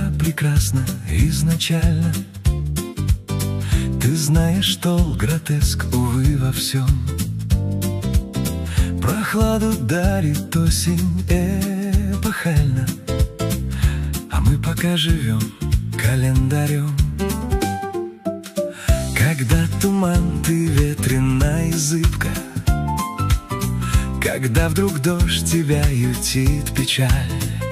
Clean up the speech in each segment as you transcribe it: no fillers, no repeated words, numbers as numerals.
была прекрасна изначально. Ты знаешь, что гротеск, увы, во всем. Прохладу дарит осень эпохально, а мы пока живем календарем. Когда туман, ты ветреная и зыбка, когда вдруг дождь, тебя ютит печаль.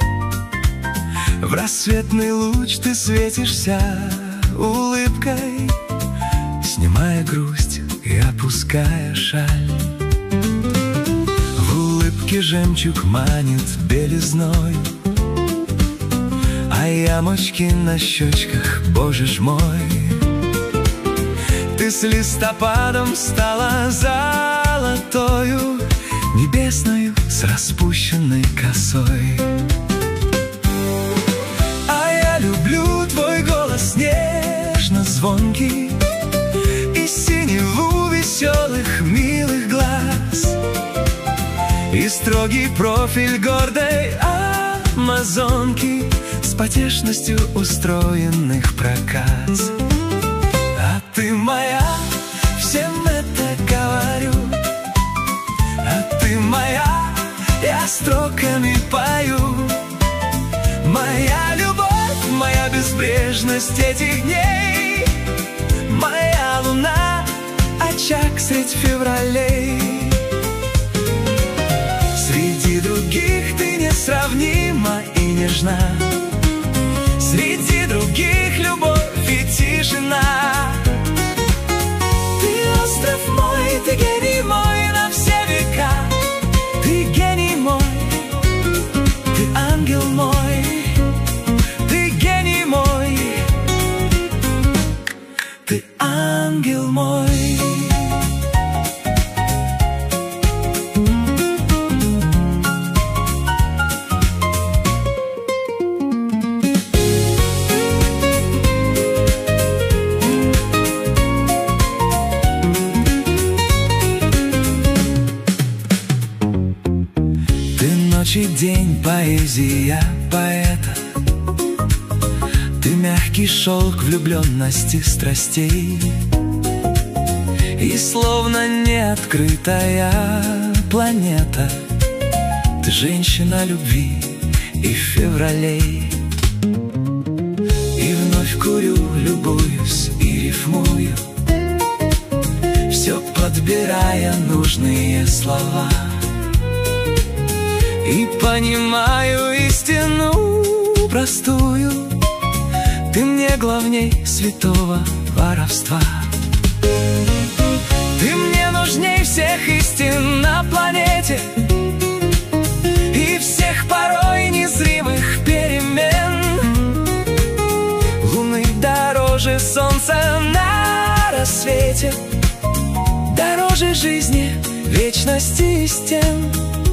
В рассветный луч ты светишься улыбкой, снимая грусть и опуская шаль. В улыбке жемчуг манит белизной, а ямочки на щечках, боже ж мой. Ты с листопадом стала золотою, небесною, с распущенной косой. А я люблю твой голос нежно-звонкий и синеву веселых, милых глаз, и строгий профиль гордой амазонки с потешностью устроенных проказ. А ты моя, всем это говорю, а ты моя, я строками пою. Моя любовь, моя безбрежность этих дней, моя луна, очаг средь февралей. Среди других ты несравнима и нежна, среди других любовь и тишина. Ты остров мой, ты гений мой на все века. Ты гений мой, ты ангел мой, ты гений мой, ты ангел мой. Ночь и день, поэзия поэта. Ты мягкий шелк влюбленности страстей, и словно неоткрытая планета, ты женщина любви и февралей. И вновь курю, любуюсь и рифмую, все подбирая нужные слова, и понимаю истину простую: ты мне главней святого воровства. Ты мне нужней всех истин на планете и всех порой незримых перемен. Луны дороже солнца на рассвете, дороже жизни, вечности и стен.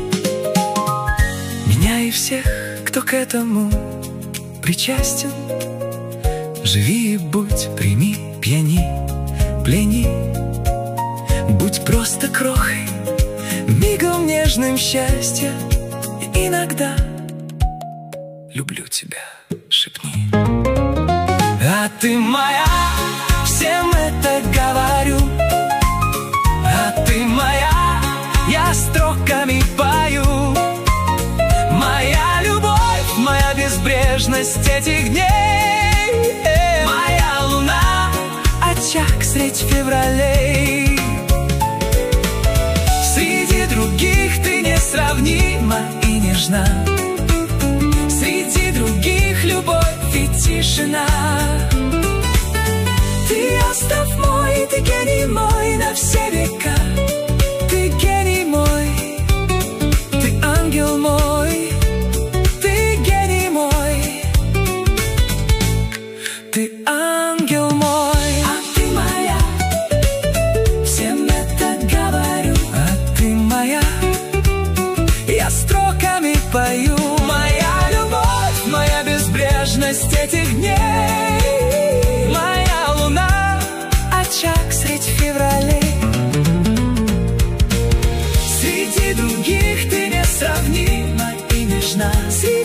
Меня и всех, кто к этому причастен. Живи и будь, прими, пьяни, плени. Будь просто крохой, мигом нежным счастья. И иногда люблю тебя, шепни. А ты моя, всем это говорю. А ты моя, я строками пою. Моя любовь, моя безбрежность этих дней, моя луна, очаг средь февралей. Среди других ты несравнима и нежна, среди других любовь и тишина. Ты остров мой, ты гений мой на все века. Ты гений мой, ты ангел мой, ты гений мой, ты ангел мой. А ты моя, всем это говорю. А ты моя, я строками пою. Моя любовь, моя безбрежность этих дней, моя луна, очаг средь февралей. Среди других ты несравнима и нежна.